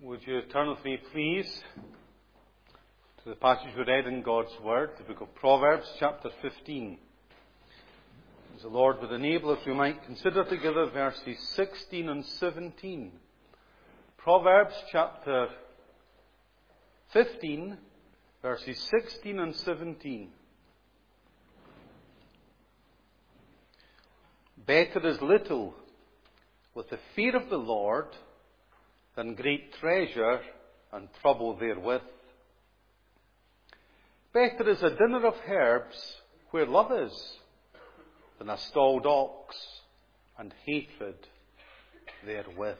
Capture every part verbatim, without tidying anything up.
Would you turn with me, please, to the passage we read in God's Word, the book of Proverbs, chapter fifteen. As the Lord would enable us, we might consider together verses sixteen and seventeen. Proverbs, chapter fifteen, verses sixteen and seventeen. Better is little with the fear of the Lord than great treasure and trouble therewith. Better is a dinner of herbs where love is than a stalled ox and hatred therewith.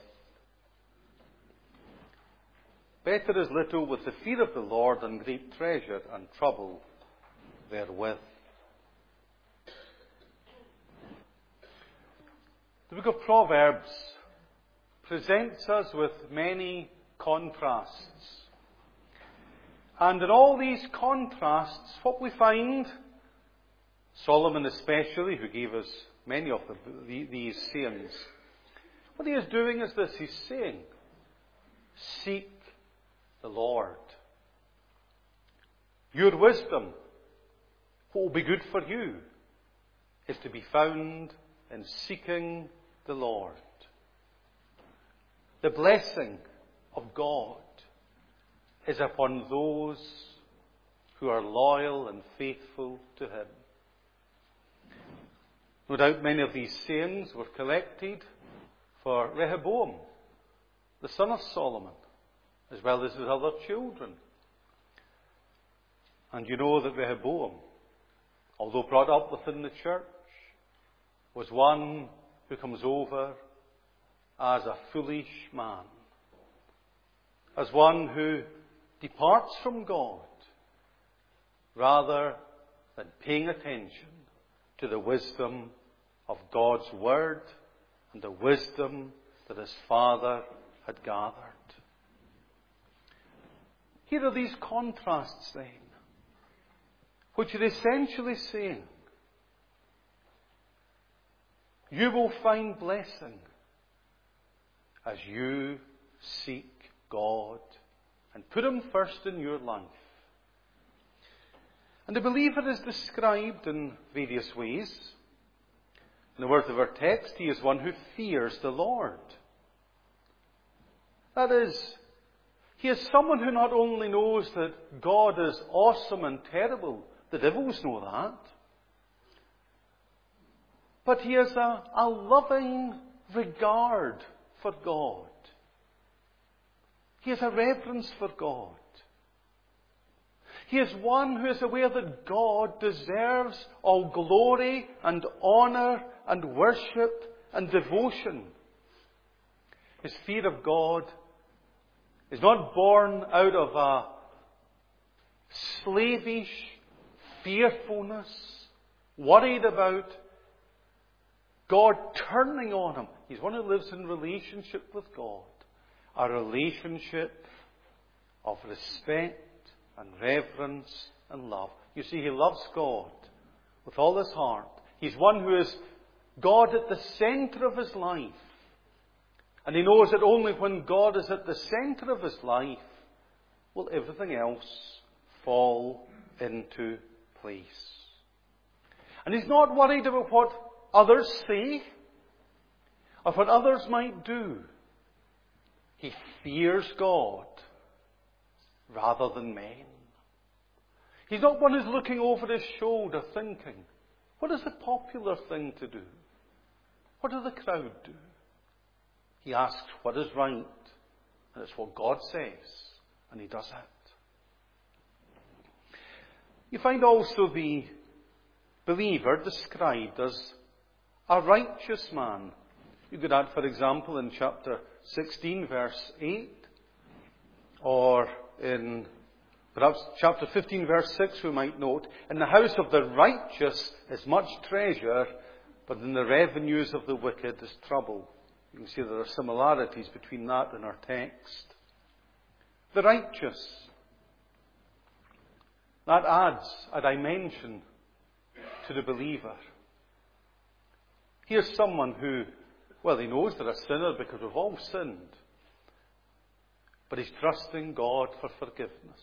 Better is little with the fear of the Lord than great treasure and trouble therewith. The book of Proverbs presents us with many contrasts. And in all these contrasts, what we find, Solomon especially, who gave us many of the, these sayings, what he is doing is this: he's saying, seek the Lord. Your wisdom, what will be good for you, is to be found in seeking the Lord. The blessing of God is upon those who are loyal and faithful to Him. No doubt many of these sayings were collected for Rehoboam, the son of Solomon, as well as his other children. And you know that Rehoboam, although brought up within the church, was one who comes over as a foolish man, as one who departs from God rather than paying attention to the wisdom of God's Word and the wisdom that his father had gathered. Here are these contrasts then, which are essentially saying, you will find blessing as you seek God and put Him first in your life. And the believer is described in various ways. In the words of our text, he is one who fears the Lord. That is, he is someone who not only knows that God is awesome and terrible, the devils know that, but he has a, a loving regard for God. He has a reverence for God. He is one who is aware that God deserves all glory and honour and worship and devotion. His fear of God is not born out of a slavish fearfulness, worried about God turning on him. He's one who lives in relationship with God. A relationship of respect and reverence and love. You see, he loves God with all his heart. He's one who is God at the centre of his life. And he knows that only when God is at the centre of his life will everything else fall into place. And he's not worried about what others say or what others might do. He fears God rather than men. He's not one who's looking over his shoulder thinking, what is the popular thing to do? What does the crowd do? He asks what is right, and it's what God says, and he does it. You find also the believer described as a righteous man. You could add, for example, in chapter sixteen, verse eight, or in perhaps chapter fifteen, verse six, we might note, in the house of the righteous is much treasure, but in the revenues of the wicked is trouble. You can see there are similarities between that and our text. The righteous. That adds a dimension to the believer. Here's someone who, well, he knows they're a sinner because we've all sinned. but he's trusting God for forgiveness.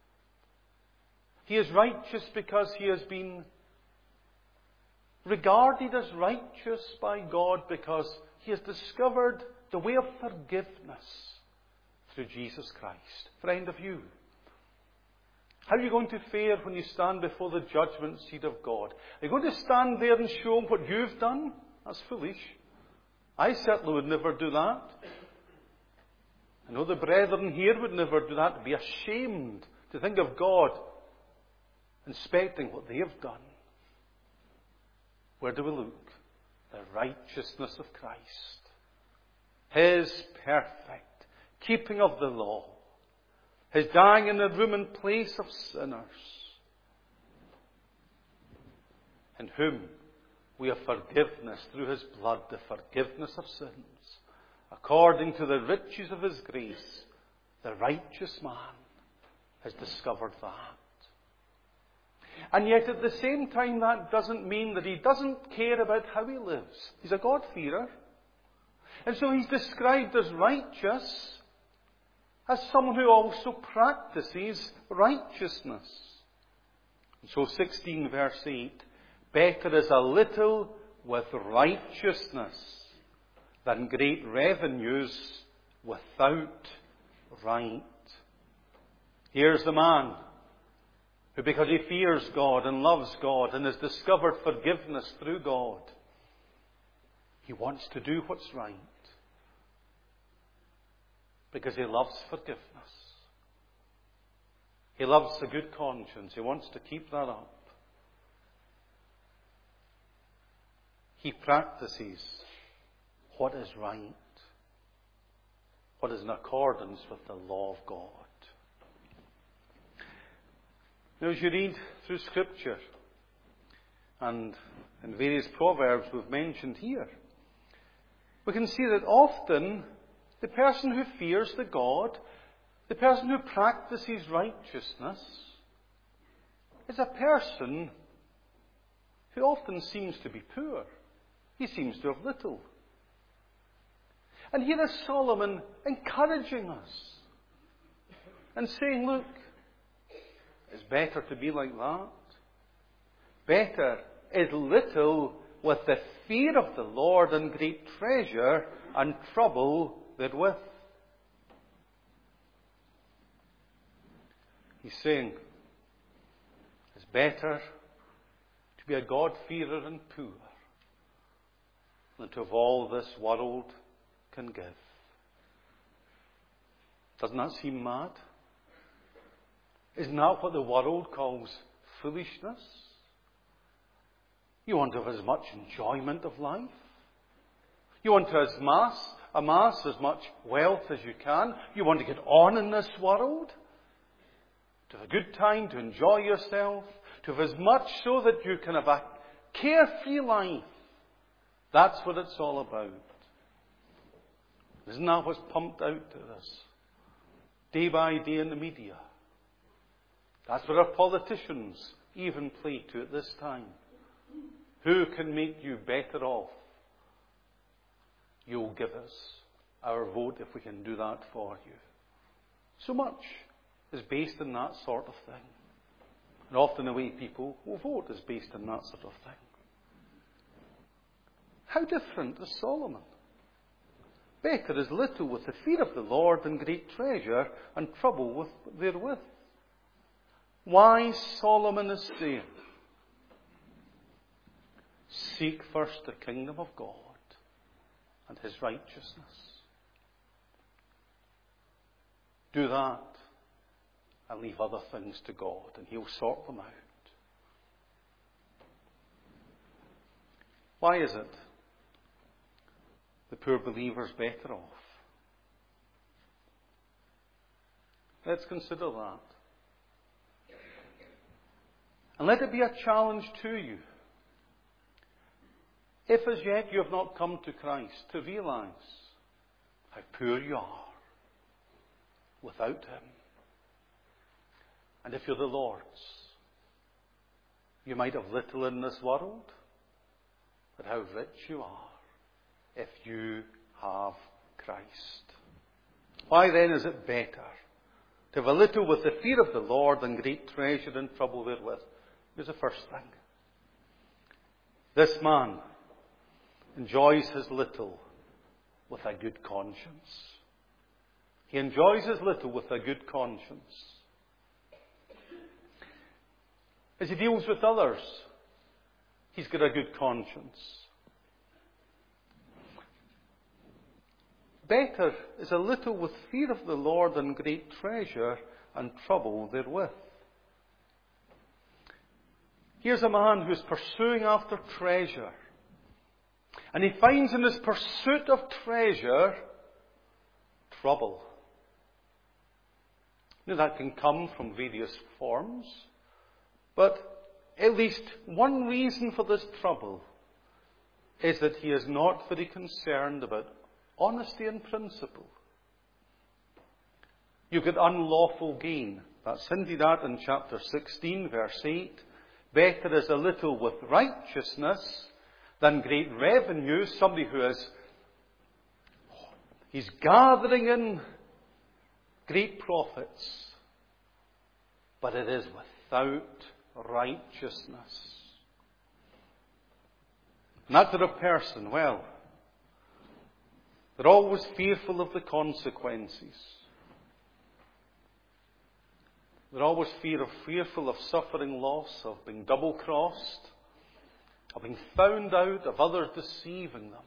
He is righteous because he has been regarded as righteous by God because he has discovered the way of forgiveness through Jesus Christ. Friend of you, how are you going to fare when you stand before the judgment seat of God? Are you going to stand there and show him what you've done? That's foolish. I certainly would never do that. I know the brethren here would never do that. To be ashamed to think of God inspecting what they have done. Where do we look? The righteousness of Christ. His perfect keeping of the law. His dying in the room in place of sinners. In whom we have forgiveness through his blood, the forgiveness of sins. According to the riches of his grace, the righteous man has discovered that. And yet at the same time, that doesn't mean that he doesn't care about how he lives. He's a God-fearer. And so he's described as righteous, as someone who also practices righteousness. And so sixteen verse eight, better is a little with righteousness than great revenues without right. Here's the man who, because he fears God and loves God and has discovered forgiveness through God, he wants to do what's right. Because he loves forgiveness. He loves a good conscience. He wants to keep that up. He practices what is right. What is in accordance with the law of God. Now, as you read through Scripture, and in various proverbs we've mentioned here, we can see that often the person who fears the God, the person who practices righteousness, is a person who often seems to be poor. He seems to have little. And here is Solomon encouraging us and saying, look, it's better to be like that. Better is little with the fear of the Lord and great treasure and trouble therewith. He's saying it's better to be a God-fearer and poor than to have all this world can give. Doesn't that seem mad? Isn't that what the world calls foolishness? You want to have as much enjoyment of life. You want to amass, amass as much wealth as you can. You want to get on in this world. To have a good time, to enjoy yourself. To have as much so that you can have a carefree life. That's what it's all about. Isn't that what's pumped out to us day by day in the media? That's what our politicians even play to at this time. Who can make you better off? You'll give us our vote if we can do that for you. So much is based on that sort of thing. And often the way people will vote is based on that sort of thing. How different is Solomon? Better is little with the fear of the Lord than great treasure and trouble with therewith. Why Solomon is saying, seek first the kingdom of God and his righteousness. Do that and leave other things to God and he'll sort them out. Why is it the poor believer's better off? Let's consider that. And let it be a challenge to you. If as yet you have not come to Christ, to realize how poor you are without him. And if you're the Lord's, you might have little in this world, but how rich you are if you have Christ. Why then is it better to have a little with the fear of the Lord than great treasure and trouble therewith? Here's the first thing. This man enjoys his little with a good conscience. He enjoys his little with a good conscience. As he deals with others, he's got a good conscience. Better is a little with fear of the Lord than great treasure and trouble therewith. Here's a man who's pursuing after treasure. And he finds in his pursuit of treasure, trouble. Now that can come from various forms. But at least one reason for this trouble is that he is not very concerned about honesty and principle. You get unlawful gain. That's hinted at in chapter sixteen, verse eight. Better is a little with righteousness than great revenue. Somebody who is, he's gathering in great profits, but it is without righteousness. And that sort of person, well, they're always fearful of the consequences. They're always fear of, fearful of suffering loss, of being double-crossed, of being found out, of others deceiving them.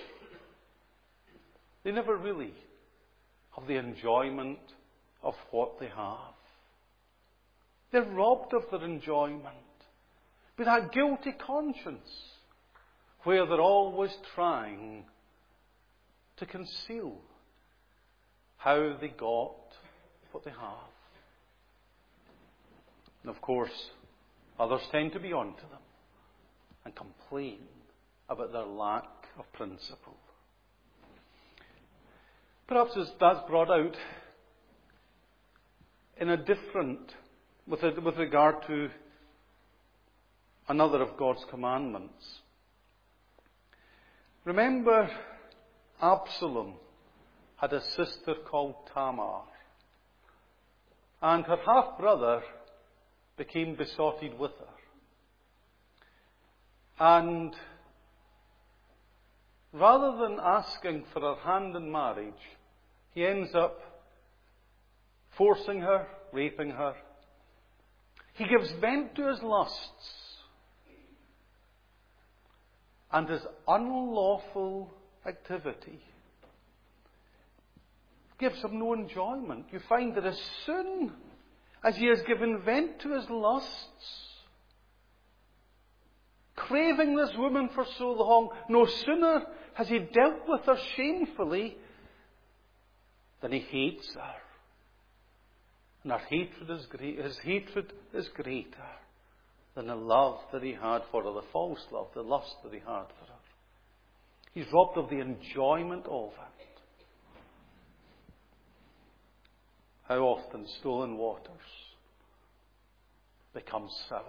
They never really have the enjoyment of what they have. They're robbed of their enjoyment with that guilty conscience where they're always trying to conceal how they got what they have. And of course, others tend to be on to them and complain about their lack of principle. Perhaps that's brought out in a different, with, a, with regard to another of God's commandments. Remember, Absalom had a sister called Tamar, and her half-brother became besotted with her. And rather than asking for her hand in marriage, he ends up forcing her, raping her. He gives vent to his lusts and his unlawful activity gives him no enjoyment. You find that as soon as he has given vent to his lusts, craving this woman for so long, no sooner has he dealt with her shamefully than he hates her. And our hatred is great, his hatred is greater than the love that he had for her, the false love, the lust that he had for her. He's robbed of the enjoyment of it. How often stolen waters become sour.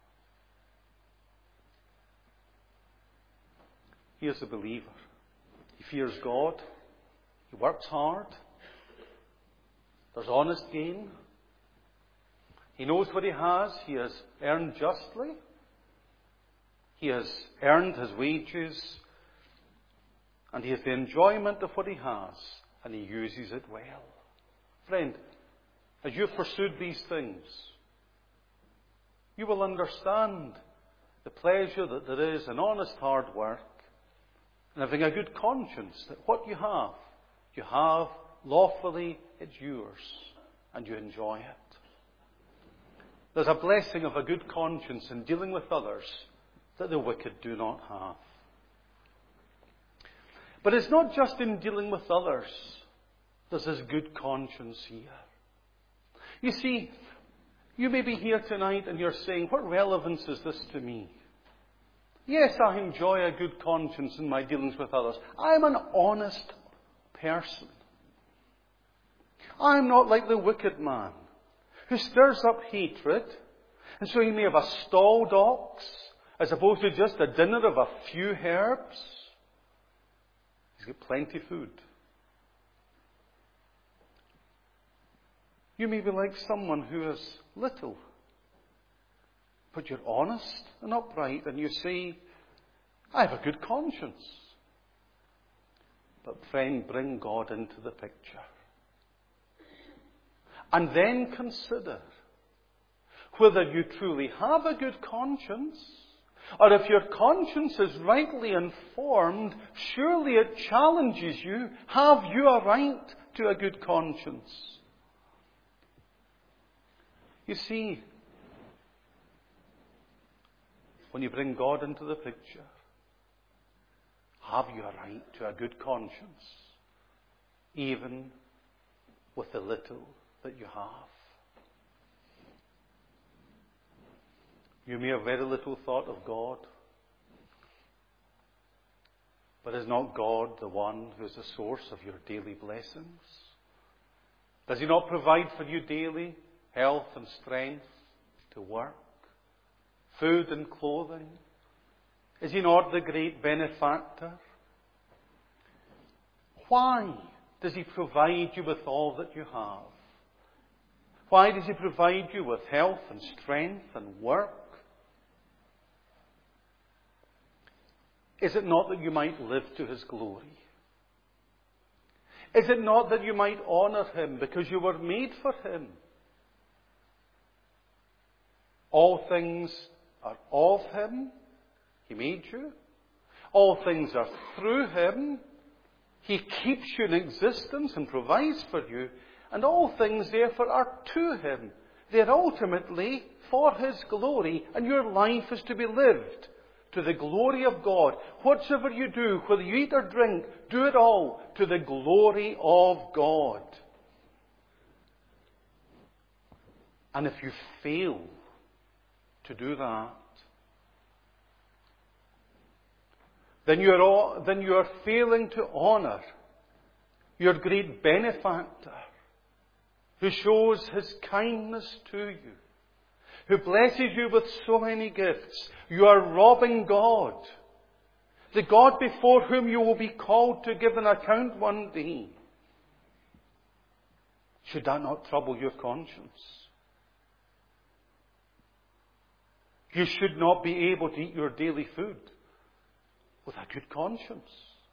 He is a believer. He fears God. He works hard. There's honest gain. He knows what he has. He has earned justly. He has earned his wages. And he has the enjoyment of what he has. And he uses it well. Friend, as you've pursued these things, you will understand the pleasure that there is in honest hard work and having a good conscience that what you have, you have lawfully, it's yours, and you enjoy it. There's a blessing of a good conscience in dealing with others that the wicked do not have. But it's not just in dealing with others. There's this good conscience here. You see, you may be here tonight and you're saying, what relevance is this to me? Yes, I enjoy a good conscience in my dealings with others. I'm an honest person. I'm not like the wicked man who stirs up hatred, and so he may have a stalled ox as opposed to just a dinner of a few herbs. He's got plenty of food. You may be like someone who has little, but you're honest and upright, and you say, I have a good conscience. But friend, bring God into the picture. And then consider whether you truly have a good conscience, or if your conscience is rightly informed, surely it challenges you. Have you a right to a good conscience? You see, when you bring God into the picture, have you a right to a good conscience, even with the little that you have? You may have very little thought of God, but is not God the one who is the source of your daily blessings? Does He not provide for you daily health and strength to work, food and clothing? Is He not the great benefactor? Why does He provide you with all that you have? Why does He provide you with health and strength and work? Is it not that you might live to His glory? Is it not that you might honour Him because you were made for Him? All things are of Him. He made you. All things are through Him. He keeps you in existence and provides for you. And all things, therefore, are to Him. They're ultimately for His glory. And your life is to be lived to the glory of God. Whatsoever you do, whether you eat or drink, do it all to the glory of God. And if you fail to do that, then you're, all, then you are failing to honour your great benefactor, who shows His kindness to you, who blesses you with so many gifts. You are robbing God, the God before whom you will be called to give an account one day. Should that not trouble your conscience? You should not be able to eat your daily food with a good conscience.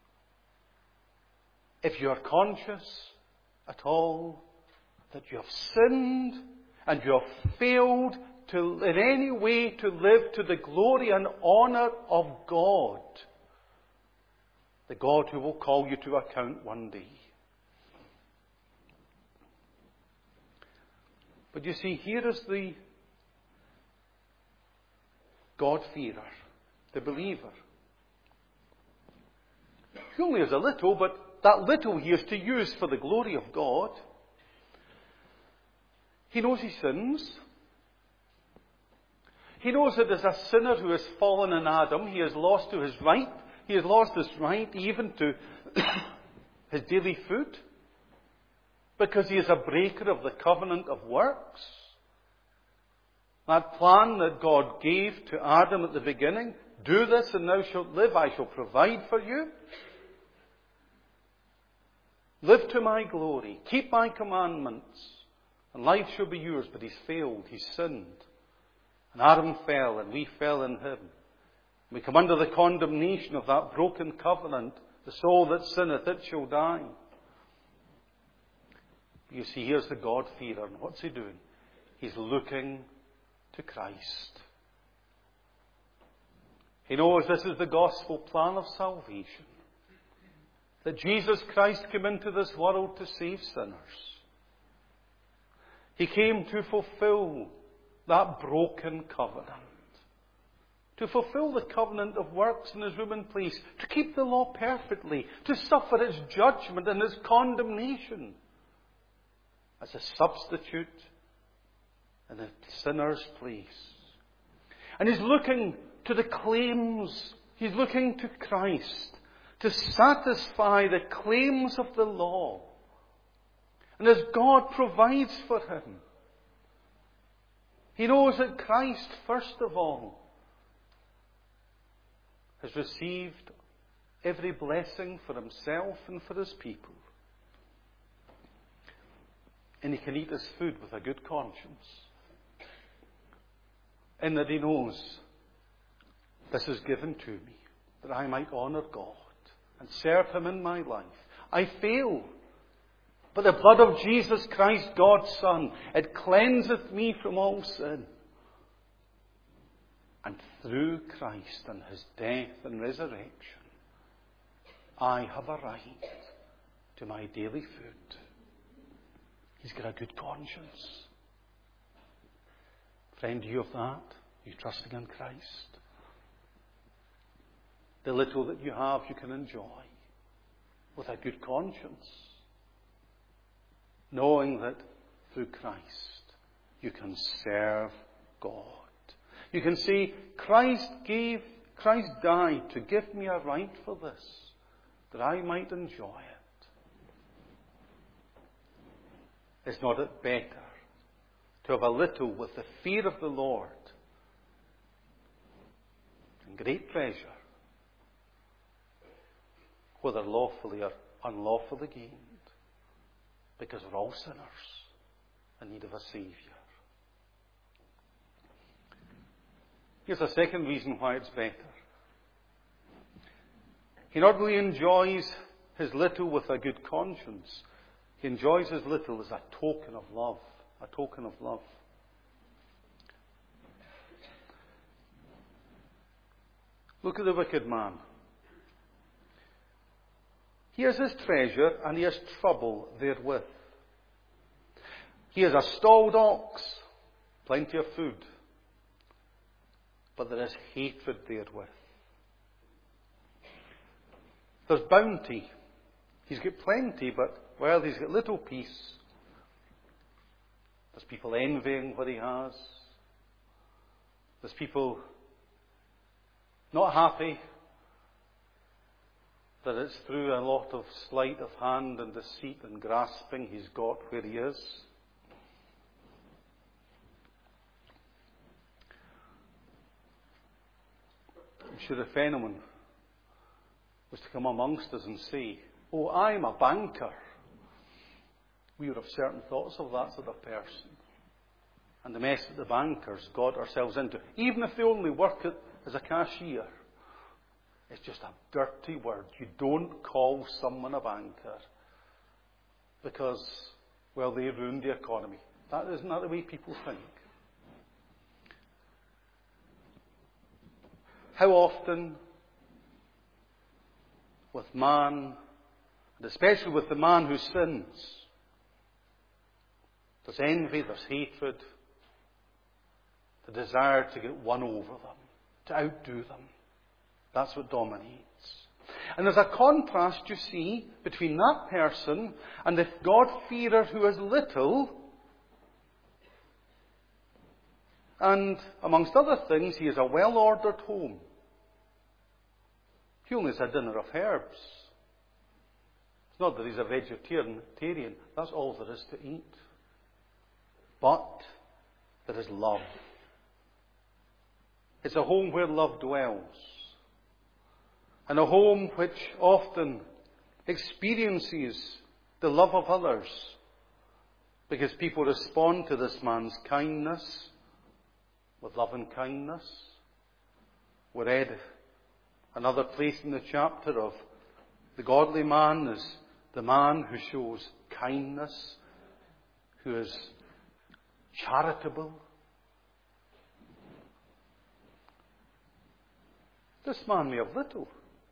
If you are conscious at all that you have sinned and you have failed to, in any way, to live to the glory and honour of God, the God who will call you to account one day. But you see, here is the God-fearer, the believer. He only has a little, but that little he is to use for the glory of God. He knows he sins. He knows that as a sinner who has fallen in Adam, he has lost to his right. He has lost his right even to his daily food, because he is a breaker of the covenant of works. That plan that God gave to Adam at the beginning, do this and thou shalt live, I shall provide for you. Live to my glory, keep my commandments, and life shall be yours. But he's failed, he's sinned. And Adam fell, and we fell in him. We come under the condemnation of that broken covenant. The soul that sinneth, it shall die. You see, here's the God-fearer, and what's he doing? He's looking to Christ. He knows this is the gospel plan of salvation, that Jesus Christ came into this world to save sinners. He came to fulfill that broken covenant, to fulfill the covenant of works in his room and place, to keep the law perfectly, to suffer its judgment and its condemnation as a substitute in a sinner's place. And he's looking to the claims, he's looking to Christ to satisfy the claims of the law. And as God provides for him, he knows that Christ, first of all, has received every blessing for himself and for his people. And he can eat his food with a good conscience. In that he knows, this is given to me, that I might honour God and serve him in my life. I fail. But the blood of Jesus Christ, God's Son, it cleanseth me from all sin. And through Christ and his death and resurrection, I have a right to my daily food. He's got a good conscience. Friend, do you have that? Are you trusting in Christ? The little that you have, you can enjoy with a good conscience, knowing that through Christ you can serve God. You can say, Christ gave, Christ died to give me a right for this, that I might enjoy it. Is not it better to have a little with the fear of the Lord and great pleasure, whether lawfully or unlawfully gained, because we're all sinners in need of a Saviour. Here's a second reason why it's better. He not only enjoys his little with a good conscience, he enjoys his little as a token of love. A token of love. Look at the wicked man. He has his treasure and he has trouble therewith. He has a stalled ox, plenty of food, but there is hatred therewith. There's bounty. He's got plenty, but, well, he's got little peace. There's people envying what he has. There's people not happy that it's through a lot of sleight of hand and deceit and grasping he's got where he is. I'm sure if anyone was to come amongst us and say, oh, I'm a banker, we would have certain thoughts of that sort of person. And the mess that the bankers got ourselves into, even if they only work as a cashier, it's just a dirty word. You don't call someone a banker because, well, they ruined the economy. That isn't that the way people think. How often, with man, and especially with the man who sins, there's envy, there's hatred, the desire to get one over them, to outdo them. That's what dominates. And there's a contrast, you see, between that person and the God-fearer who is little, and amongst other things, he has a well-ordered home. He only has a dinner of herbs. It's not that he's a vegetarian. That's all there is to eat. But there is love. It's a home where love dwells. And a home which often experiences the love of others. Because people respond to this man's kindness with love and kindness. We read another place in the chapter of the godly man is the man who shows kindness, who is charitable. This man may have little,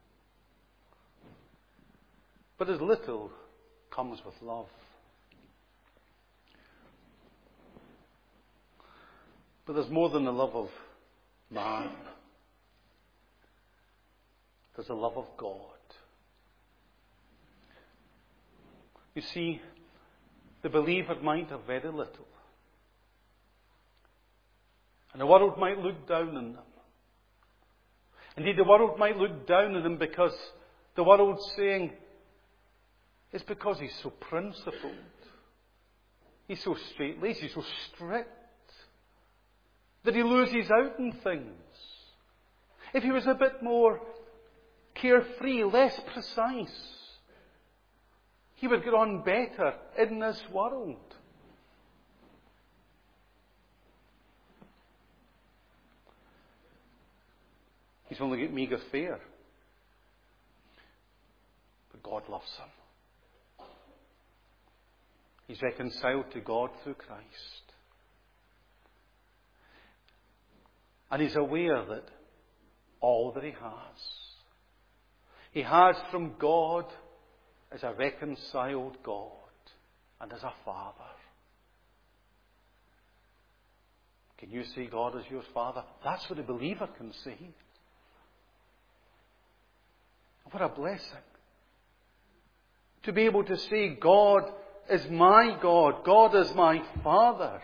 but his little comes with love. But there's more than the love of man. There's the love of God. You see, the believer might have very little. And the world might look down on them. Indeed, the world might look down on them because the world's saying, it's because he's so principled. He's so straight-laced, he's so strict, that he loses out on things. If he was a bit more carefree, less precise, he would get on better in this world. He's only got meagre fare. But God loves him. He's reconciled to God through Christ. And he's aware that all that he has, he has from God as a reconciled God and as a Father. Can you see God as your Father? That's what a believer can see. What a blessing. To be able to see God is my God. God is my Father.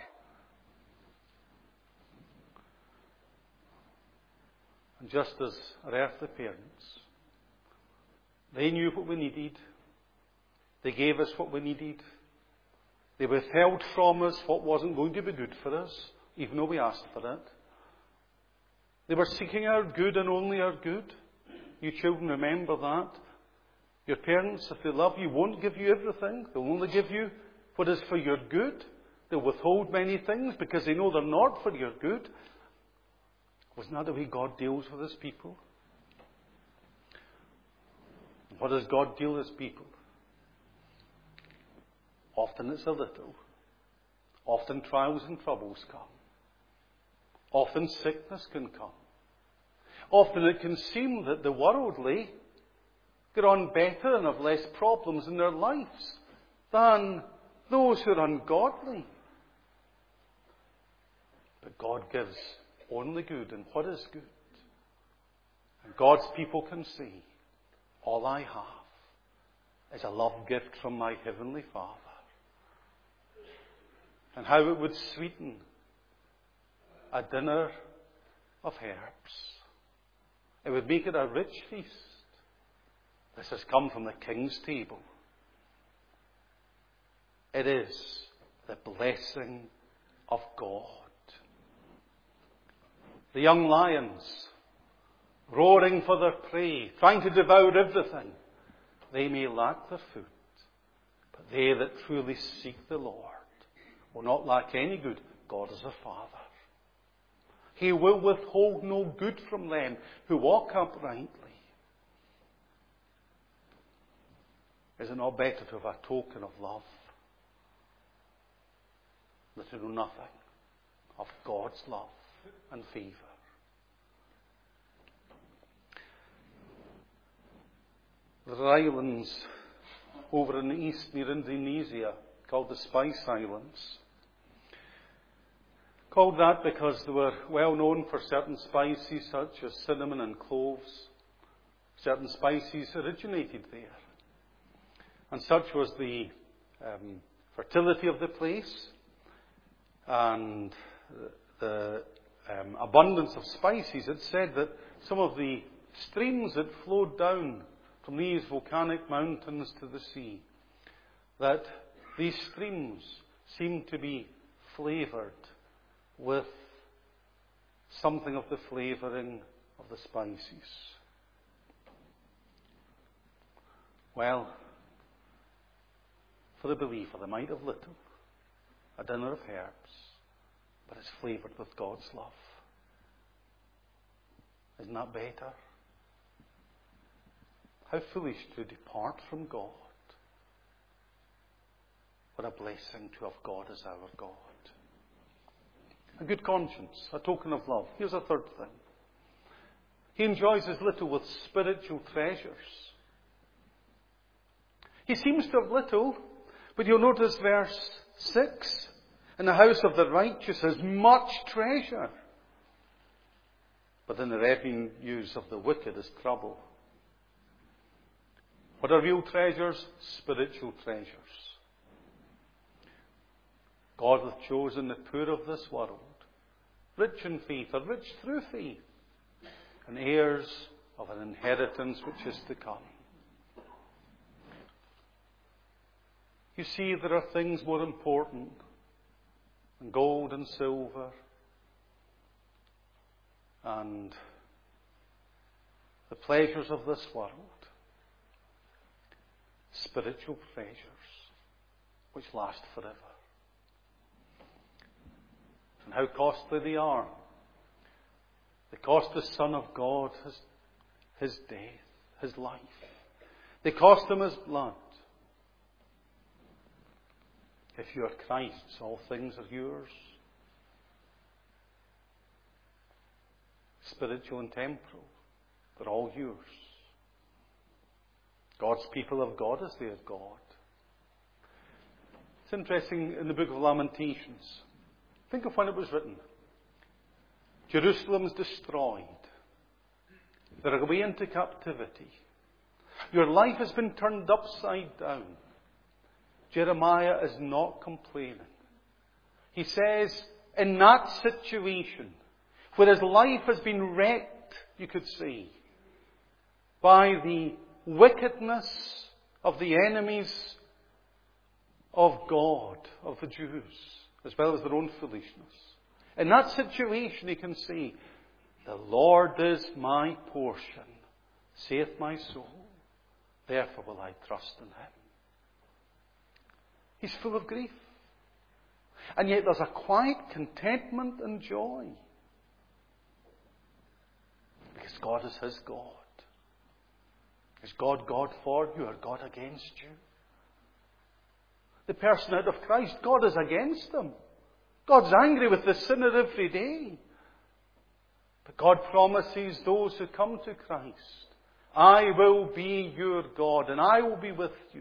And just as our earthly parents, they knew what we needed. They gave us what we needed. They withheld from us what wasn't going to be good for us, even though we asked for it. They were seeking our good and only our good. You children, remember that. Your parents, if they love you, won't give you everything. They'll only give you what is for your good. They'll withhold many things because they know they're not for your good. Wasn't that the way God deals with his people? What does God deal with his people? Often it's a little. Often trials and troubles come. Often sickness can come. Often it can seem that the worldly get on better and have less problems in their lives than those who are ungodly. But God gives only good and what is good. And God's people can see, all I have is a love gift from my Heavenly Father. And how it would sweeten a dinner of herbs. It would make it a rich feast. This has come from the King's table. It is the blessing of God. The young lions, roaring for their prey, trying to devour everything, they may lack their food, but they that truly seek the Lord will not lack any good. God is a Father. He will withhold no good from them who walk uprightly. Is it not better to have a token of love than to know nothing of God's love and favour? There are islands over in the east near Indonesia called the Spice Islands. Called that because they were well known for certain spices such as cinnamon and cloves. Certain spices originated there. And such was the um, fertility of the place and the um, abundance of spices. It said that some of the streams that flowed down from these volcanic mountains to the sea, that these streams seemed to be flavoured with something of the flavouring of the spices. Well, for the believer, they might have little, a dinner of herbs, but it's flavoured with God's love. Isn't that better? How foolish to depart from God. What a blessing to have God as our God. A good conscience, a token of love. Here's a third thing. He enjoys his little with spiritual treasures. He seems to have little, but you'll notice verse six. In the house of the righteous is much treasure, but in the revenues of the wicked is trouble. What are real treasures? Spiritual treasures. God hath chosen the poor of this world, rich in faith, or rich through faith, and heirs of an inheritance which is to come. You see, there are things more important than gold and silver and the pleasures of this world. Spiritual treasures which last forever. And how costly they are. They cost the Son of God his, his death, his life. They cost him his blood. If you are Christ's, all things are yours. Spiritual and temporal, they're all yours. God's people have God as they have God. It's interesting in the book of Lamentations. Think of when it was written. Jerusalem's destroyed. They're away into captivity. Your life has been turned upside down. Jeremiah is not complaining. He says, in that situation, where his life has been wrecked, you could say, by the wickedness of the enemies of God, of the Jews, as well as their own foolishness. In that situation, he can say, the Lord is my portion, saith my soul. Therefore will I trust in him. He's full of grief. And yet there's a quiet contentment and joy. Because God is his God. Is God God for you or God against you? The person out of Christ, God is against them. God's angry with the sinner every day. But God promises those who come to Christ, I will be your God and I will be with you.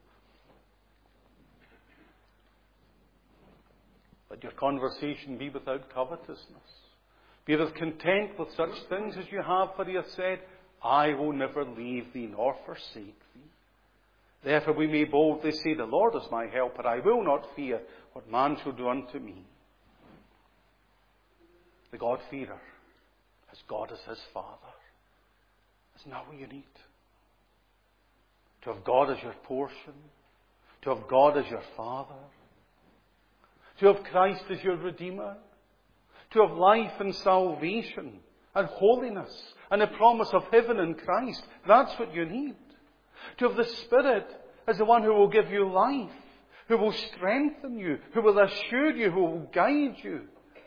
Let your conversation be without covetousness. Be thou content with such things as you have, for he hath said, I will never leave thee nor forsake thee. Therefore we may boldly say, the Lord is my helper. I will not fear what man shall do unto me. The God-fearer has God as his Father. Isn't that what you need? To have God as your portion. To have God as your Father. To have Christ as your Redeemer. To have life and salvation and holiness and a promise of heaven in Christ. That's what you need. To have the Spirit as the one who will give you life, who will strengthen you, who will assure you, who will guide you.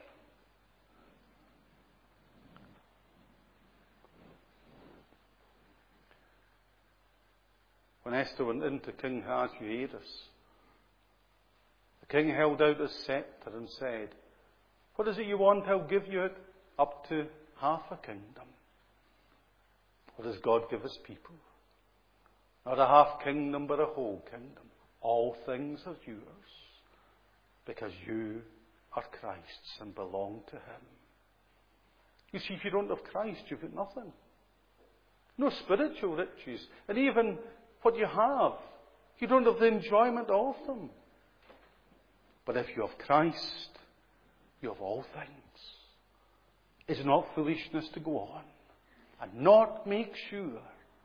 When Esther went into King Ahasuerus, the king held out his scepter and said, what is it you want? I'll give you it up to half a kingdom. What does God give his people? Not a half kingdom, but a whole kingdom. All things are yours, because you are Christ's and belong to him. You see, if you don't have Christ, you've got nothing. No spiritual riches. And even what you have, you don't have the enjoyment of them. But if you have Christ, you have all things. It's not foolishness to go on and not make sure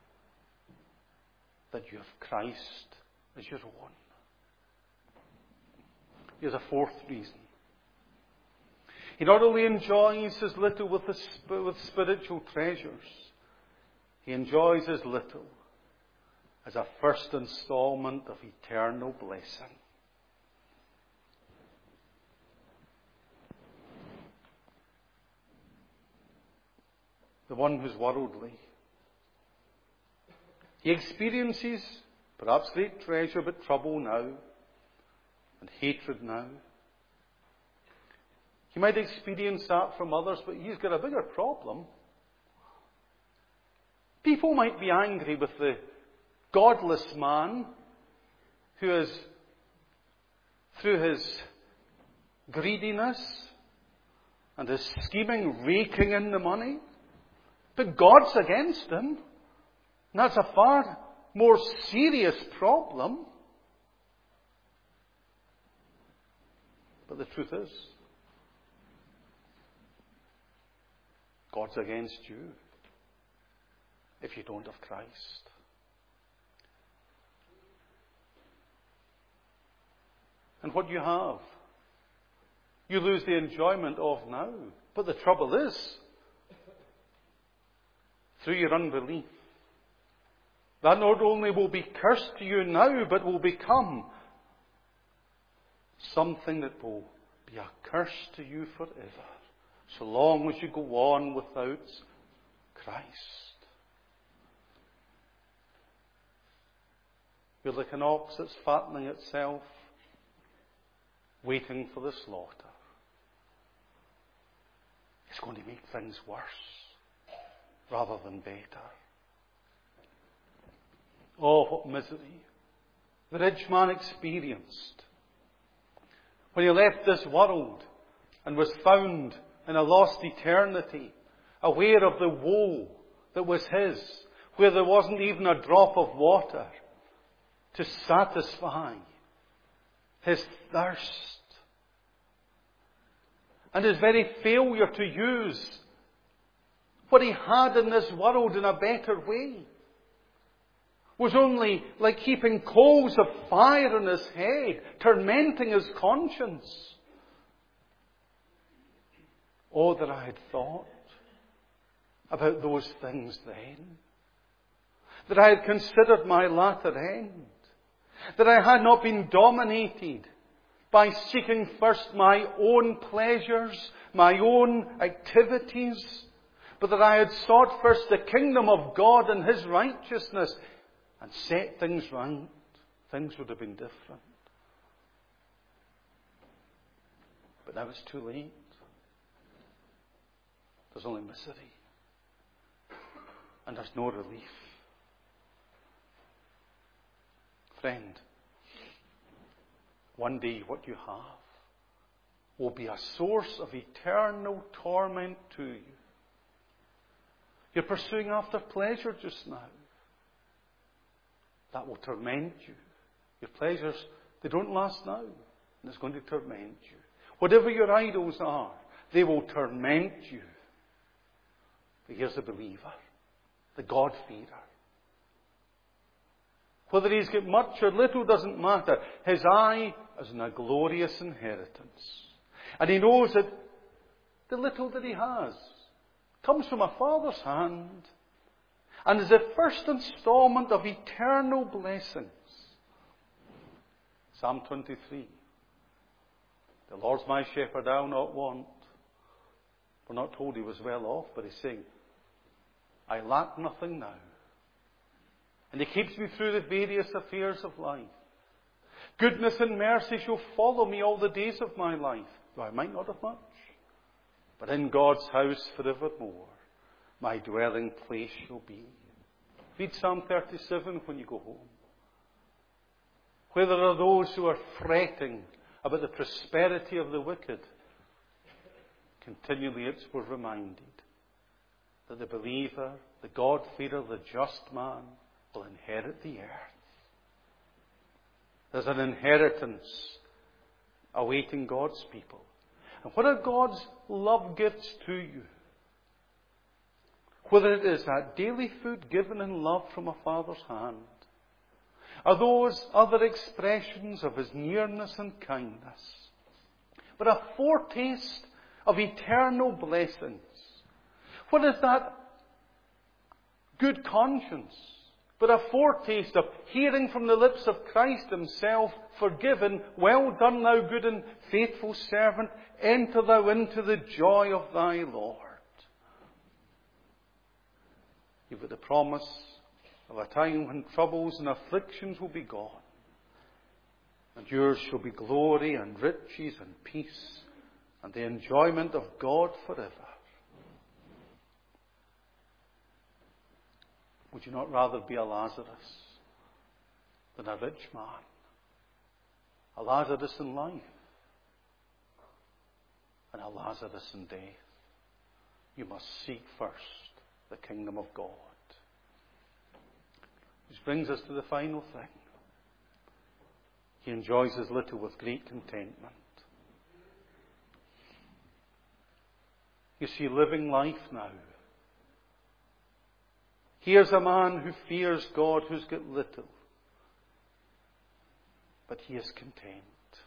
that you have Christ as your own. Here's a fourth reason. He not only enjoys his little with, the, with spiritual treasures, he enjoys his little as a first installment of eternal blessing. The one who's worldly, he experiences perhaps great treasure, but trouble now, and hatred now. He might experience that from others, but he's got a bigger problem. People might be angry with the godless man who is, through his greediness and his scheming, raking in the money. But God's against him. And that's a far more serious problem. But the truth is, God's against you if you don't have Christ. And what you have, you lose the enjoyment of now. But the trouble is, through your unbelief, that not only will be cursed to you now, but will become something that will be a curse to you forever. so long as you go on without Christ. You're like an ox that's fattening itself, waiting for the slaughter. It's going to make things worse rather than better. Oh, what misery the rich man experienced when he left this world and was found in a lost eternity, aware of the woe that was his, where there wasn't even a drop of water to satisfy his thirst. And his very failure to use what he had in this world in a better way was only like heaping coals of fire on his head, tormenting his conscience. Oh, that I had thought about those things then. That I had considered my latter end. That I had not been dominated by seeking first my own pleasures, my own activities, but that I had sought first the kingdom of God and His righteousness and set things right, things would have been different. But now it's too late. There's only misery. And there's no relief. Friend, one day what you have will be a source of eternal torment to you. You're pursuing after pleasure just now. That will torment you. Your pleasures, they don't last now. And it's going to torment you. Whatever your idols are, they will torment you. But here's the believer, the God-fearer. Whether he's got much or little doesn't matter. His eye is on a glorious inheritance. And he knows that the little that he has comes from a Father's hand and is the first installment of eternal blessings. Psalm twenty-three. The Lord's my shepherd, I'll not want. We're not told he was well off, but he's saying, I lack nothing now. And He keeps me through the various affairs of life. Goodness and mercy shall follow me all the days of my life. Though I might not have much. But in God's house forevermore, my dwelling place shall be. Read Psalm thirty-seven when you go home. Where there are those who are fretting about the prosperity of the wicked, continually it's we're reminded that the believer, the God-fearer, the just man, will inherit the earth. There's an inheritance awaiting God's people. And what are God's love gifts to you? Whether it is that daily food given in love from a Father's hand, or those other expressions of His nearness and kindness, but a foretaste of eternal blessings. What is that good conscience? But a foretaste of hearing from the lips of Christ Himself, forgiven, well done thou good and faithful servant, enter thou into the joy of thy Lord. You've got the promise of a time when troubles and afflictions will be gone. And yours shall be glory and riches and peace and the enjoyment of God forever. Would you not rather be a Lazarus than a rich man? A Lazarus in life and a Lazarus in death. You must seek first the kingdom of God. Which brings us to the final thing. He enjoys his little with great contentment. You see, living life now. Here's a man who fears God, who's got little. But he is content.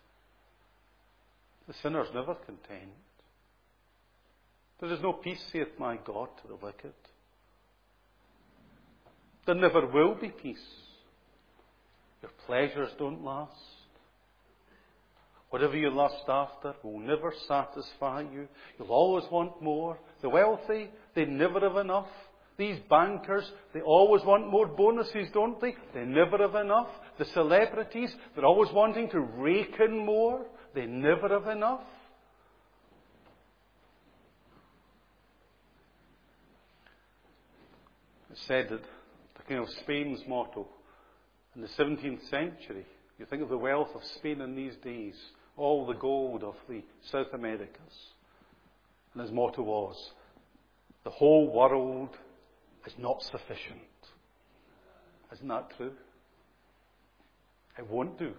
The sinner's never content. There is no peace, saith my God, to the wicked. There never will be peace. Your pleasures don't last. Whatever you lust after will never satisfy you. You'll always want more. The wealthy, they never have enough. These bankers, they always want more bonuses, don't they? They never have enough. The celebrities, they're always wanting to rake in more. They never have enough. It's said that the King of Spain's motto in the seventeenth century, you think of the wealth of Spain in these days, all the gold of the South Americas. And his motto was, the whole world is not sufficient. Isn't that true? It won't do.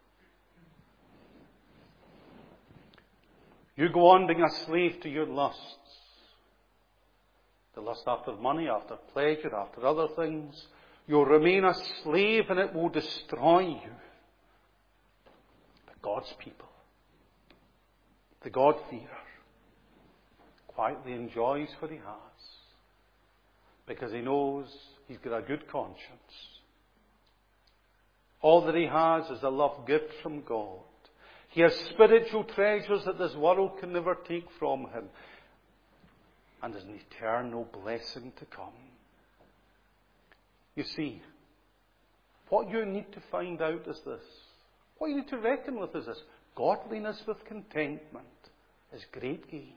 You go on being a slave to your lusts. The lust after money, after pleasure, after other things. You'll remain a slave and it will destroy you. But God's people, the God-fearer, quietly enjoys what he has because he knows he's got a good conscience. All that he has is a love gift from God. He has spiritual treasures that this world can never take from him. And there's an eternal blessing to come. You see, what you need to find out is this. What you need to reckon with is this. Godliness with contentment is great gain.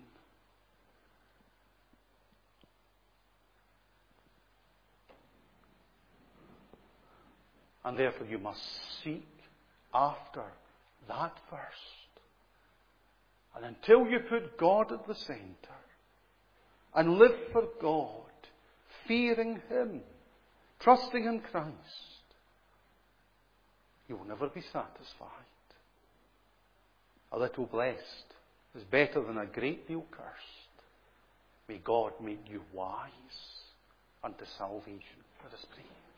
And therefore you must seek after that first. And until you put God at the centre and live for God, fearing him, trusting in Christ, you will never be satisfied. A little blessed is better than a great deal cursed. May God make you wise unto salvation. Let us pray.